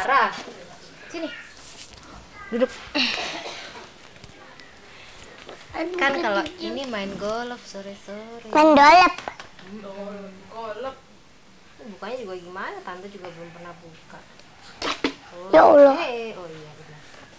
marah. Sini. Duduk. Kan kalau ini main golf sore-sore. Main dolep. Golf. Bukanya juga gimana? Tante juga belum pernah buka. Oh, Ya Allah. Oh iya benar.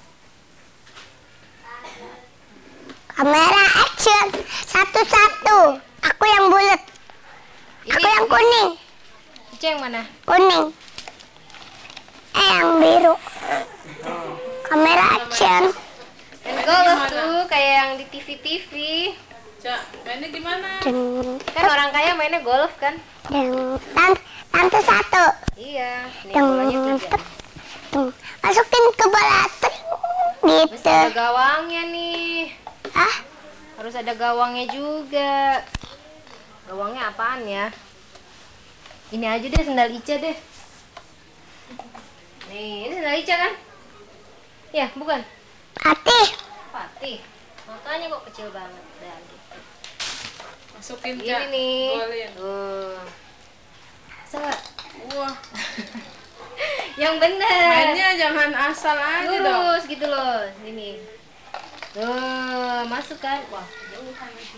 Kamera action. Satu-satu. Aku yang bulat. Aku yang kuning. Ica yang mana? Kuning. Yang biru. Kamera action. Main golf tuh kayak yang di TV-TV. Cak, mainnya gimana? Kan orang kaya mainnya golf kan? Tante satu. Iya, nih bolanya 3. Masukin ke bola tring. Terus Gitu. ada gawangnya nih. Ah, Harus ada gawangnya juga. Gawangnya apaan ya? Ini aja deh sendal Ica deh. Nih, ini sendal Ica kan? Ya, bukan? hati. Patih. Makanya kok kecil banget. Dah, gitu. Masukin Ini Cak. nih. Golin. Tuh. Bisa. Wah, Yang bener. mainnya jangan asal aja dong. Lurus gitu loh. Ini. Tuh, masuk kan? Wah, jauhan lagi.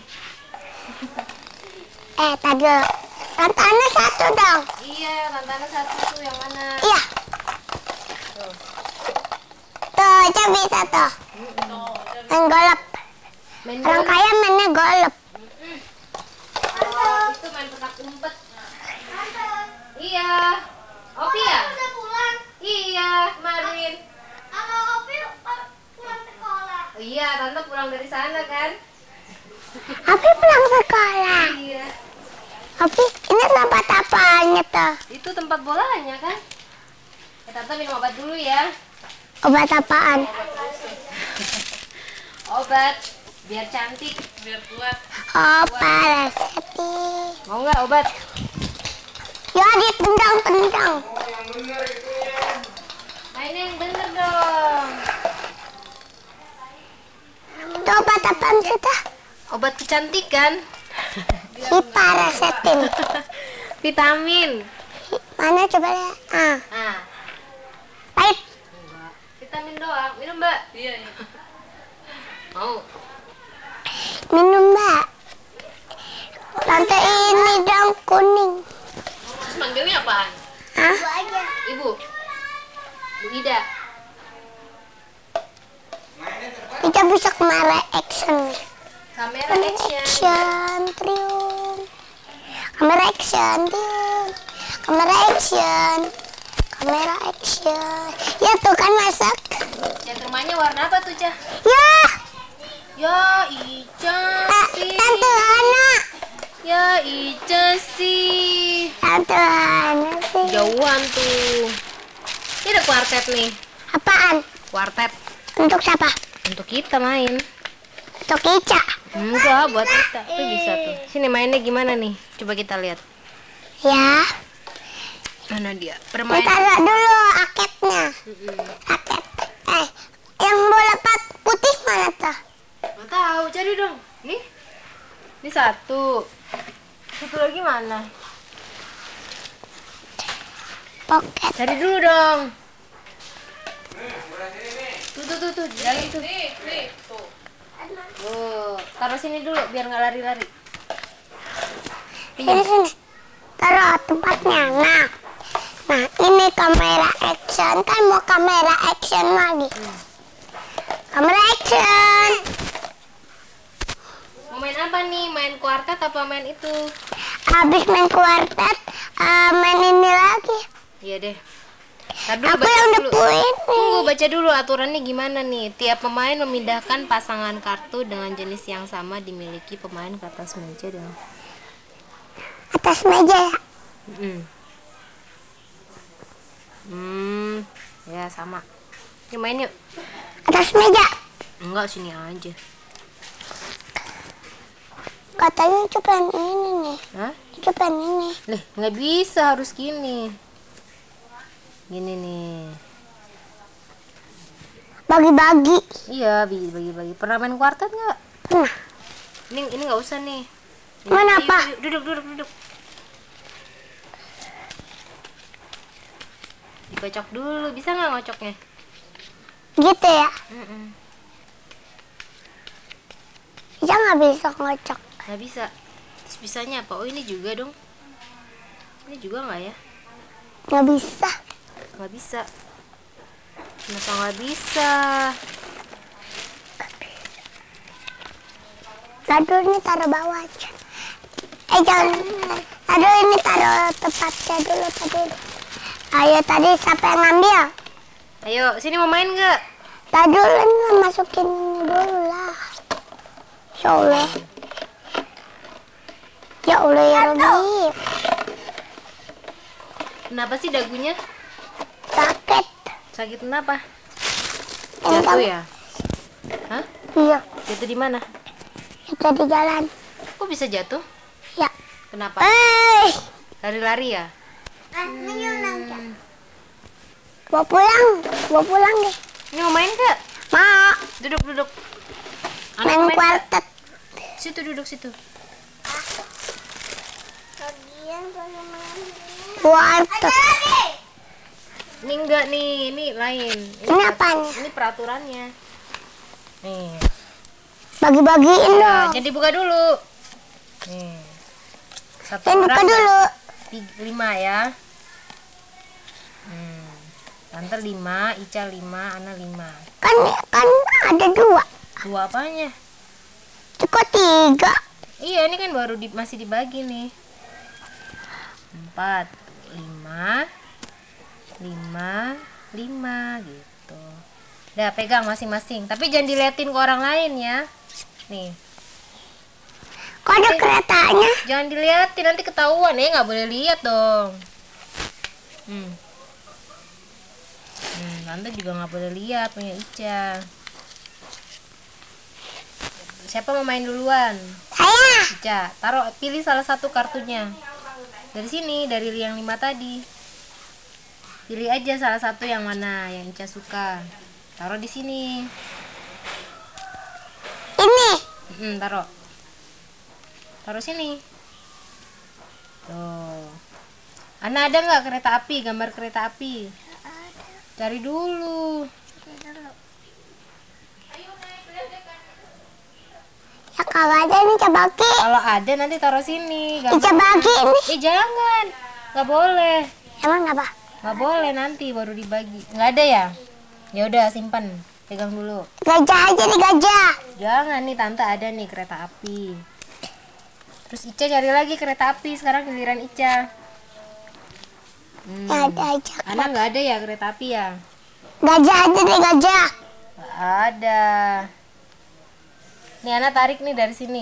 Tadi. Tantannya satu dong. Iya, tantangan satu tuh yang mana? Iya. Tuh. Tuh, Ica bisa tuh. Main golep. Main Orang golf. kaya mainnya golep. Oh, itu main petak umpet. Iya. Opi ya? Udah pulang. Iya, kemarin. Kalau Opi pulang sekolah. Oh, iya, tante pulang dari sana kan? Opi pulang sekolah. Iya. Opi, ini tempat apanya tuh? Itu tempat bolanya kan? Tante minum obat dulu ya. Obat apaan? Obat biar cantik. Biar kuat. Oh, paracetamol. Mau nggak obat? Ya, ditendang-tendang. Mainnya yang bener dong. Itu obat apaan sih tuh? Obat kecantikan. Si paracetamol. Vitamin. Mana coba lihat? Ah, Nah, pahit. enggak. Vitamin doang. Minum, Mbak. Iya, iya. Mau. Minum, Mbak. Tante ini dong kuning. Terus manggilnya apaan? Hah? Ibu. Bu Ida. Kita bisa kamera action. Kamera Kamera action. action, trium. Kamera action, trium. Kamera action. Kamera action. Ya tuh kan masak. Cat rumahnya warna apa tuh, Cah? Ya, Ya, Ica sih. Tante Hana. Ya, Ica sih. Tante Hana sih. Jauhan tuh. Ini ada kuartet nih. Apaan? Kuartet. Untuk siapa? Untuk kita main. Untuk Ica. Enggak, buat kita. Tuh bisa tuh. Sini mainnya gimana nih? Coba kita lihat. Ya. Mana dia? Permainan. Taruh dulu aketnya. Aket. Yang bola putih mana tuh? Nggak tahu, cari dong. Nih. Ini satu. Satu lagi mana? Pocket. Cari dulu dong. Tuh. Jalan tuh. Nih, tuh. Tuh. Taruh sini dulu biar nggak lari-lari. Sini. Taruh tempatnya. Nah, ini kamera action. Kan mau kamera action lagi. Kamera action. Mau main apa nih? Main kuartet apa main itu? Habis main kuartet, main ini lagi. Iya deh. Ntar dulu Aku baca yang dulu. nepuin Tunggu, nih. baca dulu aturannya gimana nih. Tiap pemain memindahkan pasangan kartu dengan jenis yang sama dimiliki pemain ke atas meja dong. Atas meja ya. Ya sama. Yuk main yuk. Atas meja. Enggak, sini aja. Katanya cuman ini nih. Hah? Cuman ini. Leh, nggak bisa, harus gini. Gini nih. Bagi-bagi. Iya, bagi-bagi. Pernah main kuartet nggak? Nah, Ini nggak usah nih. Ini, Mana ayo, apa? Duduk. Dikocok dulu. Bisa nggak ngocoknya? Gitu ya. Mm-mm. Ica nggak bisa ngocok. Nggak bisa. Terus bisanya apa? Oh ini juga dong. Ini juga nggak ya? Nggak bisa. Nggak bisa. Kenapa nggak bisa? Aduh, ini taruh bawah aja. Jangan. Aduh, ini taruh tempatnya dulu tadi. Ayo, tadi siapa yang ngambil? Ayo, sini mau main nggak? Tadi dulu ini masukin dulu lah. Ya Allah. Ya Allah ya Rabbi. Kenapa sih dagunya? Sakit. Sakit kenapa? Yang Jatuh ya? Hah? Iya, Jatuh di mana? itu di jalan. Kok bisa jatuh? Ya. Kenapa? Lari-lari ya? Bawa pulang deh. Ini mau main nggak? Mau Duduk. main mau nggak? kuartet. Situ duduk situ. Kuartet. Ini enggak nih, ini lain. Ini apanya? Ini peraturannya. Nih. Bagi-bagiin Nah, dong. jadi buka dulu. Nih. Satu Dan buka orang dulu. 5 ya. Tante 5, Ica 5, Ana 5. Kan ada dua. Dua apanya? Cukup 3. Iya, ini kan baru masih dibagi nih. 4, 5, 5, 5 gitu. Udah pegang masing-masing. Tapi jangan diliatin ke orang lain ya. Nih. Kok ada keretanya? Jangan diliatin, nanti ketahuan ya, nggak boleh lihat dong. Tante juga nggak boleh lihat punya Ica. Siapa mau main duluan? Saya. Ica, pilih salah satu kartunya. Dari sini, dari yang 5 tadi. Pilih aja salah satu yang mana yang Ica suka. Taruh di sini. Ini. Taruh sini. Tuh. Ana ada nggak kereta api? Gambar kereta api. Cari dulu. Ya kalau ada ini coba bagi. Kalau ada nanti taruh sini. Ica bagi ini. Jangan. Nggak boleh. Emang apa? Nggak boleh, nanti baru dibagi. Nggak ada ya? Ya udah simpan. Pegang dulu. Gajah aja nih gajah. Jangan nih, tante ada nih kereta api. Terus Ica cari lagi kereta api. Sekarang giliran Ica. Ya ada aja. Ana nggak ada ya kereta api ya? Gajah aja nih gajah. Nggak ada. Nih Ana tarik nih dari sini.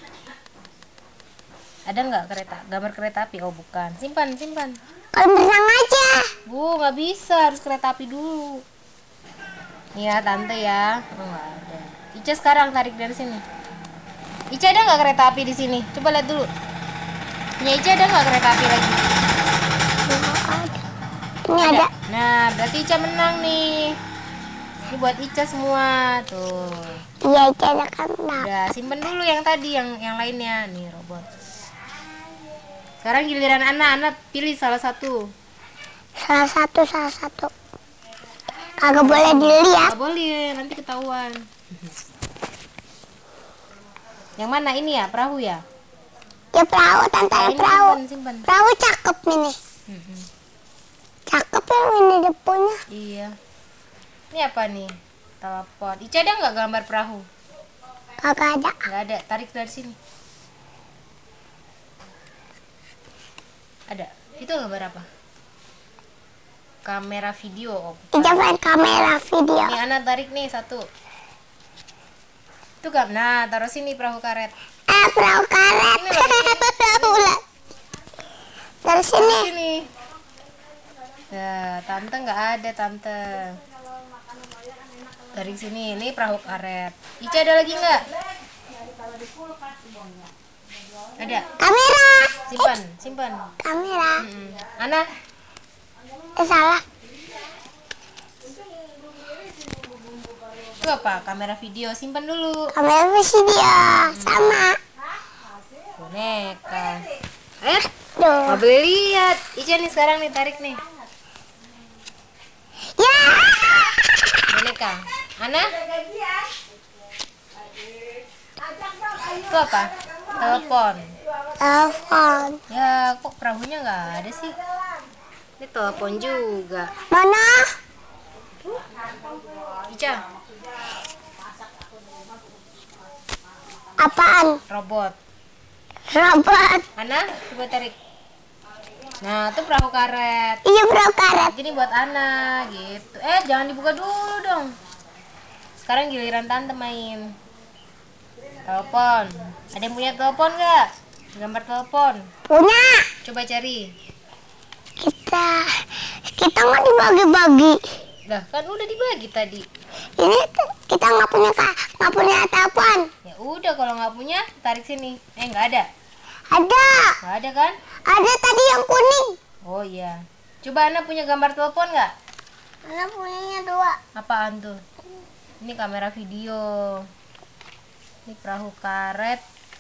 Ada nggak gambar kereta api? Oh bukan. Simpan. Kalau berenang aja. Bu, nggak bisa, harus kereta api dulu. Nih ya tante ya. Oh nggak ada. Ica sekarang tarik dari sini. Ica ada nggak kereta api di sini? Coba lihat dulu. Punya Ica ada nggak kereta api lagi? Ini ada. Nah, berarti Ica menang nih. Ini buat Ica semua tuh. Iya, Ica ada kan. Udah, simpen dulu yang tadi, yang lainnya. Nih, robot. Sekarang giliran Ana pilih salah satu. Salah satu. Kagak boleh dilihat. Nggak boleh, nanti ketahuan. Yang mana ini ya, perahu ya? Ya perahu, tante Ini perahu. simpen. Perahu cakep ini. Cakep yang ini depannya. Iya. Ini apa nih? Telepon. Ica ada nggak gambar perahu? Kagak ada. Nggak ada. Tarik dari sini. Ada. Itu gambar apa? Kamera video. Oh. Ica main kamera video. Nih Ana tarik nih satu. Itu kan. Nah, taruh sini perahu karet. Perahu karet. Ini loh, Ulat. Dari sini. Sini. Ya, tante nggak ada tante. Dari sini, ini perahu karet. Ica ada lagi nggak? Ada. Kamera. Simpan. Kamera. Ana, Salah. itu apa? Kamera video, simpan dulu. Kamera video. Sama. Boneka. Duh. Nggak boleh lihat. Ica nih sekarang nih tarik nih. boneka. Ana? Itu apa? Telepon. Telepon. Ya, kok perahunya nggak ada sih? Ini telepon juga. Mana? Ica, Apaan? robot. Robot. Ana, coba tarik. Nah, itu perahu karet. Iya bro karet. Ini buat Ana, gitu. Jangan dibuka dulu dong. Sekarang giliran tante main. Telepon. Ada yang punya telepon nggak? Gambar telepon. Punya. Coba cari. Kita nggak dibagi-bagi. Lah, kan udah dibagi tadi. Ini kita nggak punya telepon. Ya udah, kalau nggak punya, tarik sini. Nggak ada. Ada. Nggak ada kan? Ada tadi yang kuning. Oh iya. Coba Ana punya gambar telepon nggak? Mana punyanya 2. Apaan tuh? Ini kamera video. Ini perahu karet.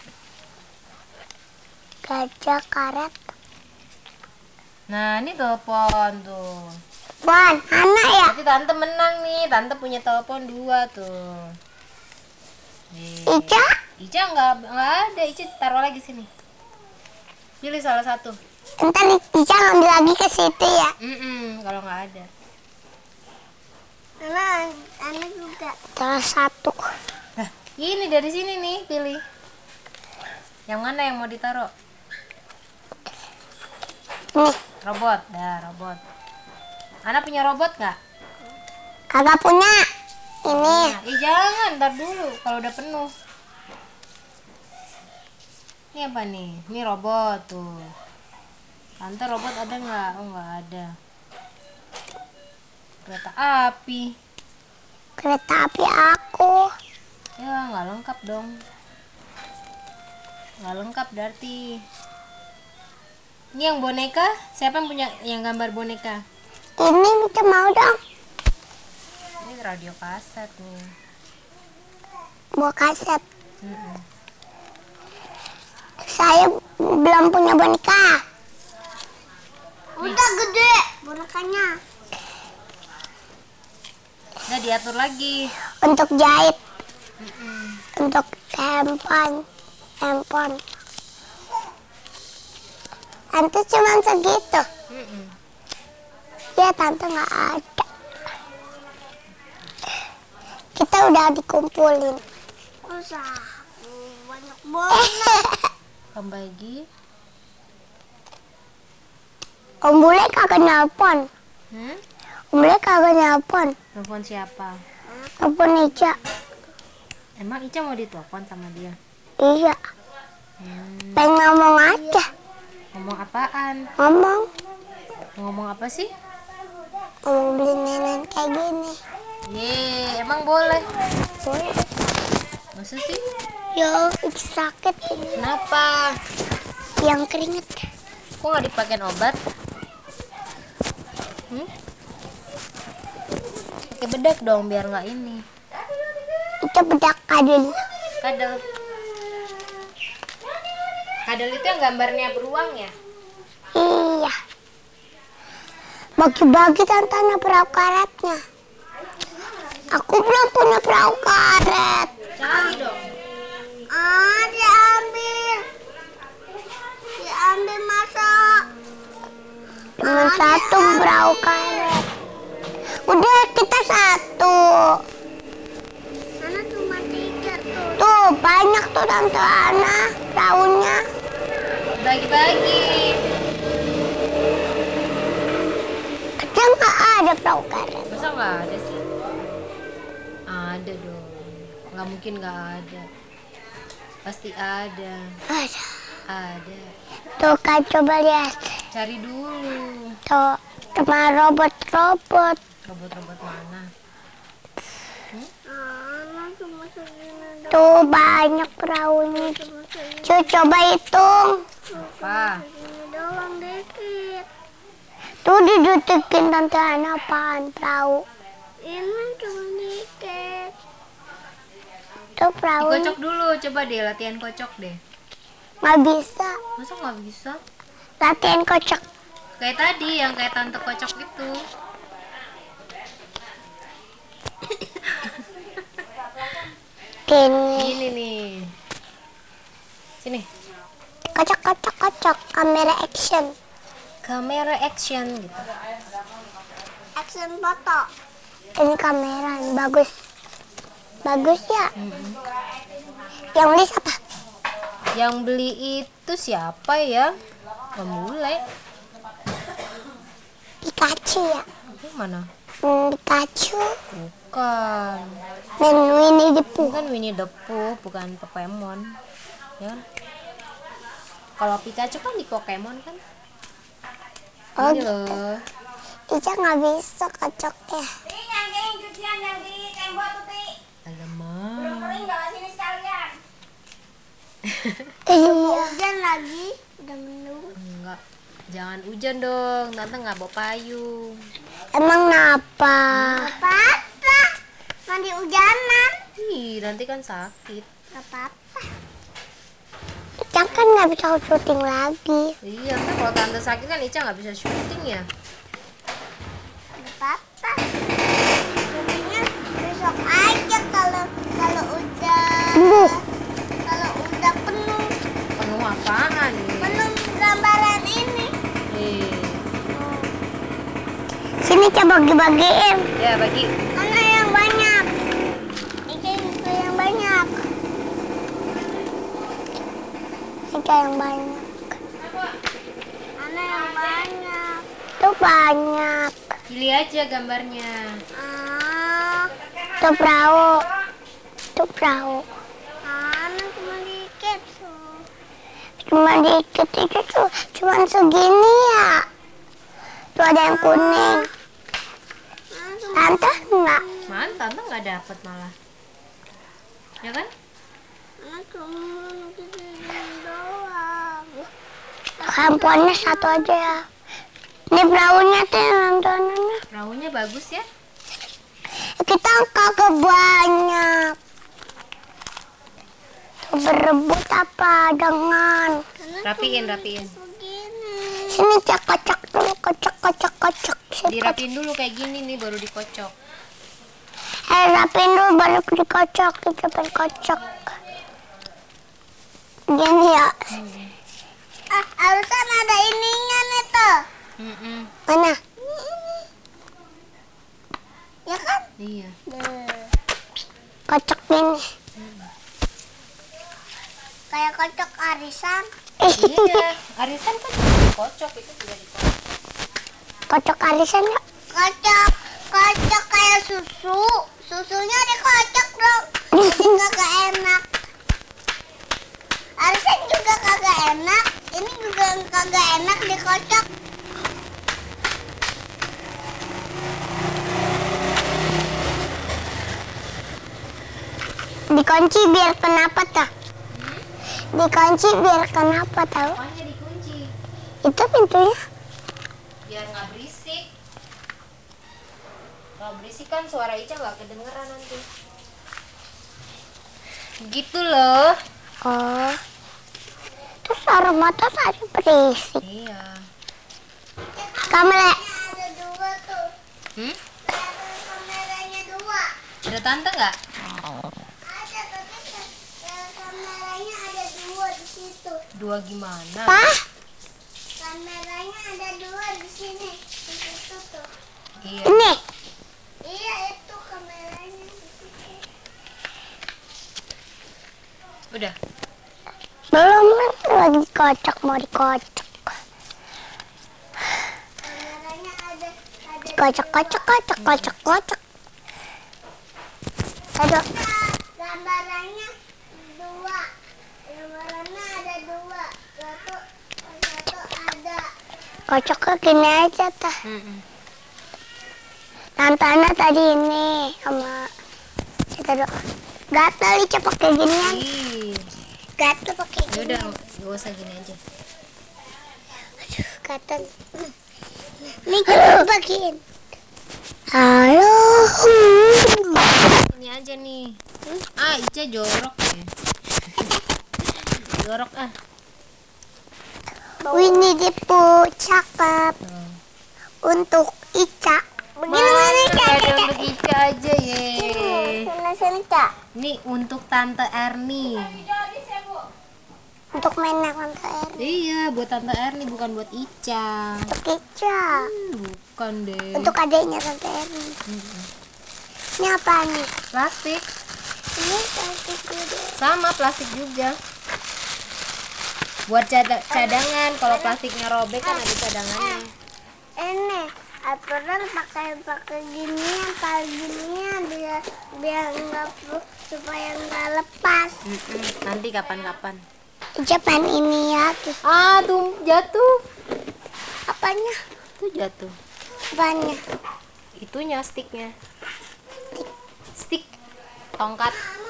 Gajah karet. Nah, ini telepon tuh. Bon, anak ya. Berarti tante menang nih. Tante punya telepon 2 tuh. Nih. Ica? Ica nggak ada. Ica taruh lagi sini. Pilih salah satu. Ntar Ica ngambil lagi ke situ ya. Kalau nggak ada. Anak juga. Salah satu. Nah, ini dari sini nih, pilih. Yang mana yang mau ditaruh? Nih, Robot. Ya, robot. Ana punya robot nggak? kagak punya. Ini. Nah, jangan, ntar dulu kalau udah penuh. Ini apa nih? Ini robot tuh. Tante robot ada nggak? Oh, nggak ada. Kereta api. Kereta api aku. Ya, nggak lengkap dong. Nggak lengkap berarti. Ini yang boneka? Siapa yang punya yang gambar boneka? Ini Ica mau dong. Ini radio kaset nih. Bawa kaset. Mm-mm. Saya belum punya boneka. Udah gede bonekanya. Udah diatur lagi. Untuk jahit. Mm-mm. Untuk handphone. Tante cuma segitu. Mm-mm. Ya tante nggak ada. Kita udah dikumpulin. Banyak banget. Pembagi. Om Bule kagak nelpon. Om Bule kagak nelpon. Telepon siapa? Nelpon Ica. Emang Ica mau ditelepon sama dia? Iya. Pengen ngomong aja. Ngomong apaan? Ngomong. Ngomong apa sih? Ngomong beli nenek kayak gini. Ye, emang boleh? Boleh. Masa sih? Yo, itu sakit. Kenapa? Yang keringet. Kok nggak dipakein obat? Pakai bedak dong biar nggak ini. Itu bedak kadil. Kadal. Kadal itu yang gambarnya beruang ya? Iya. Bagi-bagi tantanya perahu karetnya. Aku belum punya perahu karet. Cari dong. Diambil. Diambil masuk. Cuma satu perahu karet. Udah kita satu. Sana cuma 3 tuh. Tuh banyak tuh tante Ana perahunya. Bagi-bagi. Kita nggak ada perahu karet. Masa nggak ada sih? Ada dong. Nggak mungkin nggak ada. Pasti ada. Ada. Ada. Tuh kan coba lihat. Cari dulu. Tuh cuma robot-robot. Robot-robot mana? Tuh banyak perahunya. Cuy coba hitung. Apa? Tuh didetekin tante Ana apaan perahu. Ini cuma dikit. Tuh perahu. Dikocok dulu, coba deh latihan kocok deh. Nggak bisa. Masa nggak bisa? Latihan kocok. Kayak tadi yang kayak tante kocok gitu. Gini. Gini nih. Sini. Kocok, kocok, kocok. Kamera action. Kamera action gitu. Action foto. Ini kamera bagus. Bagus ya. Yang beli siapa? Yang beli itu siapa ya? Memulai. Pikachu ya. Ini mana? Pikachu. Bukan. Dan Winnie the Pooh. Bukan Winnie the Pooh, bukan Pokemon. Ya kan? Kalau Pikachu kan di Pokemon kan? Oh, Ini loh. Ica nggak bisa kocoknya. Alamak. Iya. Hujan lagi. Udah mendung. Enggak. Jangan hujan dong. Tante nggak bawa payung. Emang kenapa? Apa-apa. Mandi hujanan. Ih, nanti kan sakit. Apa-apa. Ica kan nggak bisa syuting lagi. Iya kan kalau tante sakit kan Ica nggak bisa syuting ya. Apa-apa. Syutingnya besok aja kalau udah. Kalau udah penuh. Penuh apaan nih? Penuh gambaran ini. Nih. Sini coba bagi-bagiin. Ya bagi. Mana yang banyak? Ica yang banyak. Ica yang banyak. Mana yang banyak? Tuh banyak. Pilih aja gambarnya. Tuh perahu. Tuh perahu. Mana cuma dikit tuh. Cuma dikit itu tuh. Cuma segini ya. Tuh ada yang kuning. Tante enggak. Man, tante nggak dapet malah. Ya kan? Kampunnya satu aja ya. Ini perahunya tuh yang nontonannya. Perahunya bagus ya. Kita kagak banyak. Tuh berebut apa dengan. Rapiin. Sini cak kocok dulu, kocok. Dirapiin dulu kayak gini nih baru dikocok. Rapiin dulu baru dikocok, kita pengen kocok. Gini ya. Harusnya ada ininya nih tuh. Mana? Ya kan? Iya. Kocok gini. Kayak kocok arisan. Iya. Arisan kan juga dikocok, itu juga dikocok. Kocok arisan ya? Kocok kayak susu. Susunya dikocok dong. Jadi kagak enak. Arisan juga kagak enak. Ini juga kagak enak dikocok. Dikunci biar kenapa tak? Dikunci biar kenapa tahu? Apanya dikunci? Itu pintunya. Biar nggak berisik. Kalau berisik kan suara Ica nggak kedengeran nanti. Gitu loh. Oh. Terus suara motor tadi berisik. Iya. Kamera. Ada dua tuh. Kameranya dua. Ada tante nggak? Ada, tapi kameranya ada dua di situ. Dua gimana? Kameranya ada dua di sini. Di situ tuh. Iya. Ini. Iya, itu kameranya di situ. Udah. Belum kan lagi dikocok, mau dikocok. Kameranya ada kocok. Aduh. Gambarannya dua. Gambarannya ada dua. Satu ada. Kocok ke gini aja tah. Tantana tadi ini sama kita doa. Gatel Ica pakai ginian. Ih. Gatel pakai Ya gini. udah, gak usah gini aja. Aduh, gatel. Nih kita bagiin. Halo. Ini aja nih. Ica jorok ya. Jorok ah. Winnie the Pooh cakep. Untuk Ica. Begini mana Ica? Ada untuk Ica aja ye. Sini Ica. Ini untuk Tante Erni. Untuk mainan Tante Erni. Iya, buat Tante Erni bukan buat Ica. Untuk Ica. Bukan deh. Untuk adiknya Tante Erni. Ini apa nih? Plastik. Ini plastik juga. Sama plastik juga. Buat cadangan. Kalau plastiknya robek kan ada cadangannya. Ini aturan pakai ginian, tali ginian biar nggak supaya nggak lepas. Nanti kapan-kapan. Japan ini ya tuh. Ah, tuh jatuh. Apanya? Tuh jatuh. Apanya? Itunya sticknya. Stick. Tongkat.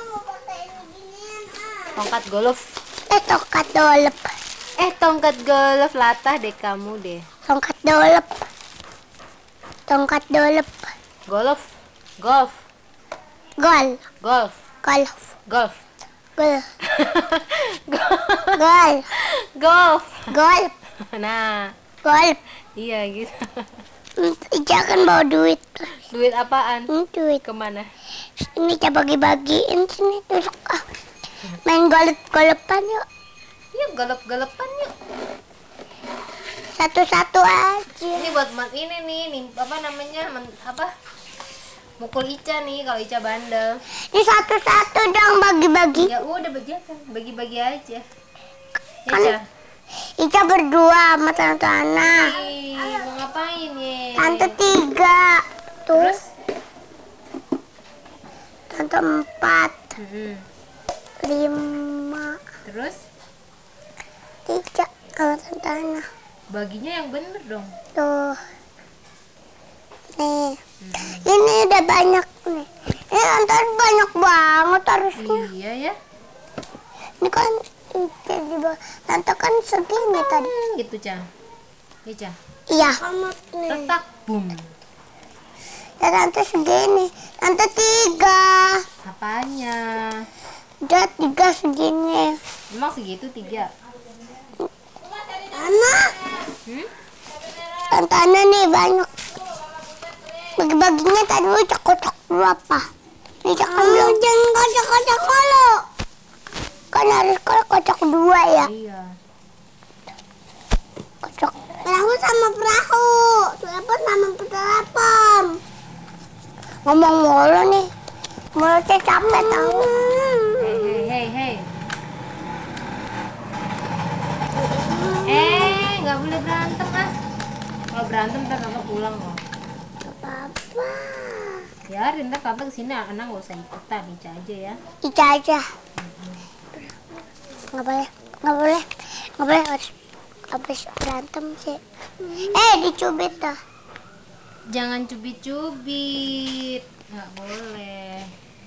Tongkat golf. Tongkat dolep. Tongkat golf latah deh kamu deh. Tongkat dolep. Tongkat dolep. Golf. Golf. Gol. Golf. Golf. Golf. Gol. Gol. Golf. Golf. Nah, Golf. iya gitu. Jangan bawa duit. Duit apaan? Duit. Kemana? Ini coba bagi-bagiin sini duduk. Main golep-golepan yuk. Yuk golep-golepan yuk. Satu-satu aja. Ini buat ini nih, apa namanya? Apa? Mukul Ica nih kalau Ica bandel. Ini satu-satu dong bagi-bagi. Ya udah bagi-bagi aja. Ya, Kan Ca. Ica berdua sama Tante Ana. Ih, mau ngapain ya? Tante 3. Tuh. Terus? Tante 4. 5. Terus? Ica sama Tante Ana. Baginya yang bener dong. Tuh. Nih. Ini udah banyak nih. Ini ntar banyak banget harusnya. Iya ya. Ini kan Ica di bawah. Tante kan segini tadi. Gitu, Ca. Ya, Ca. Iya. Letak, boom. Ya tante segini. Tante 3. Apanya? Udah 3 segini. Emang segitu 3? Ana. Tante Ana nih banyak. Bagi-baginya tadi lu kocok berapa? Ini dulu jangan kocok-kocok mulu. Kan harus kocok 2 ya. Iya. Kocok perahu sama perahu. Telepon sama telepon. Ngomong mulu nih. Mulutnya capek tahu. Hei. Nggak boleh berantem ah. Kalau berantem ntar tante pulang loh. Apa-apa. Ya, ntar tante kesini anak nggak usah ikutan, Ica aja ya. Ica aja. Nggak boleh habis berantem sih. Dicubit dah. Jangan cubit-cubit, nggak boleh.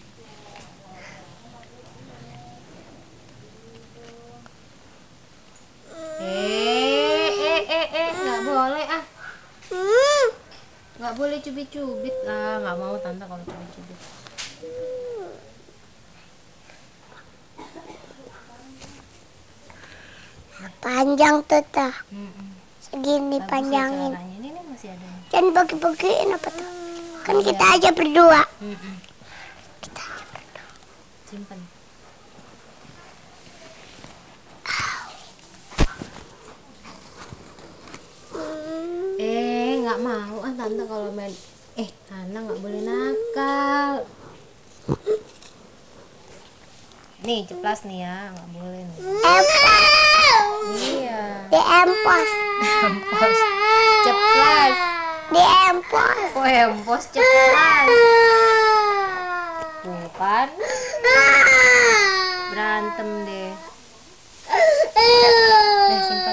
Nggak boleh ah. Nggak boleh cubit-cubit lah, nggak mau tante kalau cubit-cubit. Panjang tuh tah. Segini Bagus ya panjangin. caranya. Ini masih ada. Jangan bagi-bagiin apa tuh? Kan kita aja berdua. Kita aja berdua. Simpen. Nggak mau ah tante kalau main. Anak nggak boleh nakal. Nih ceplas nih ya, nggak boleh nih. Empos. Iya. Di empos. Empos. Ceplas. Di empos. Oh empos ceplas. Bukan. Berantem deh. Simpan.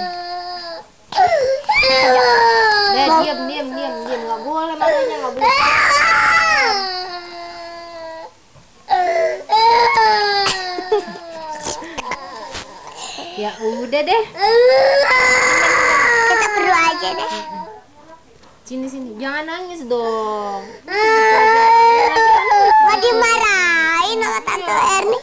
Diam, nggak boleh makanya nggak boleh. Ya udah deh. Kita berdua aja deh. Sini, jangan nangis dong. Mau dimarahin sama Tante Erni.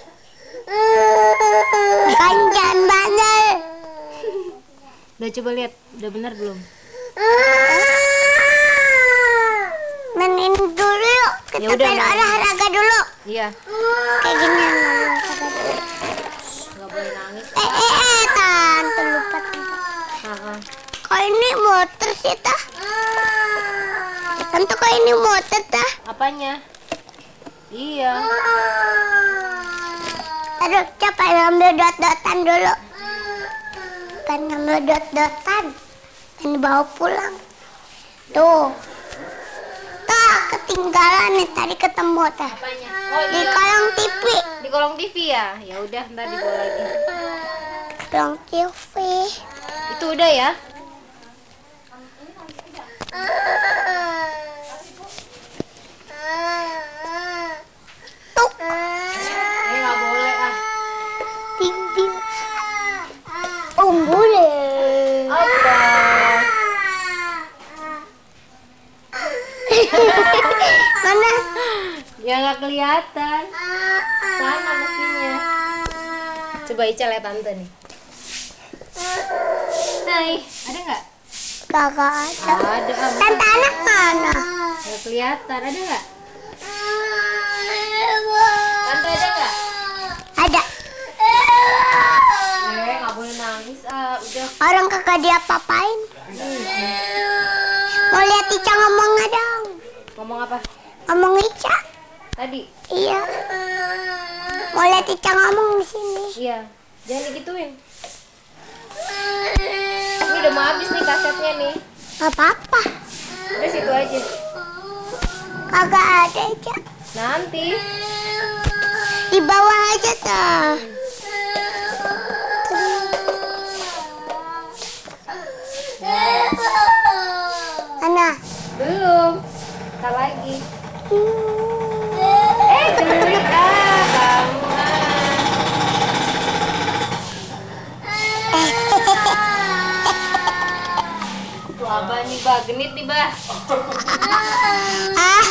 Jangan bandel. Udah coba lihat, udah benar belum? Mainin dulu yuk. Kita udah, pengen main. olahraga dulu. Iya. Kayak gini olahraga dulu. Nggak boleh nangis. Tante lupa tante. Heeh. Kok ini motor sih tah? Tante kok ini motor tah? Apanya? Iya. Aduh, coba ngambil dot-dotan dulu. Pengen ngambil dot-dotan. Pengen bawa pulang. Tuh. Tuh, ketinggalan nih. Tadi ketemu tah. Apanya? Di kolong TV. Di kolong TV ya? Ya udah, ntar dibawa lagi. Kolong TV. Itu udah ya? Tuh. Nggak boleh ah. Ting ting. Oh, boleh. Apa? Mana? Ya nggak kelihatan. Sana mestinya. Coba Ica lihat tante nih. Hai, ada nggak? Kagak ada. Ada. Ah, Tante anak mana? nggak kelihatan. Ada nggak? Tante ada nggak? Ada. Nggak boleh nangis. Ah, udah. Orang kagak diapa-apain. Mau lihat Ica ngomong nggak dong? Ngomong apa? Ngomong Ica. Tadi? Iya. Mau lihat Ica ngomong di sini. Iya. Jangan digituin. Ini udah mau habis nih kasetnya nih. Gak apa-apa. Udah situ aja. Kagak ada Ica. Nanti. Di bawah aja tuh. Mana? Belum. Ntar lagi. Geli kamu Tuh apa nih bah? Genit nih bah. Ah,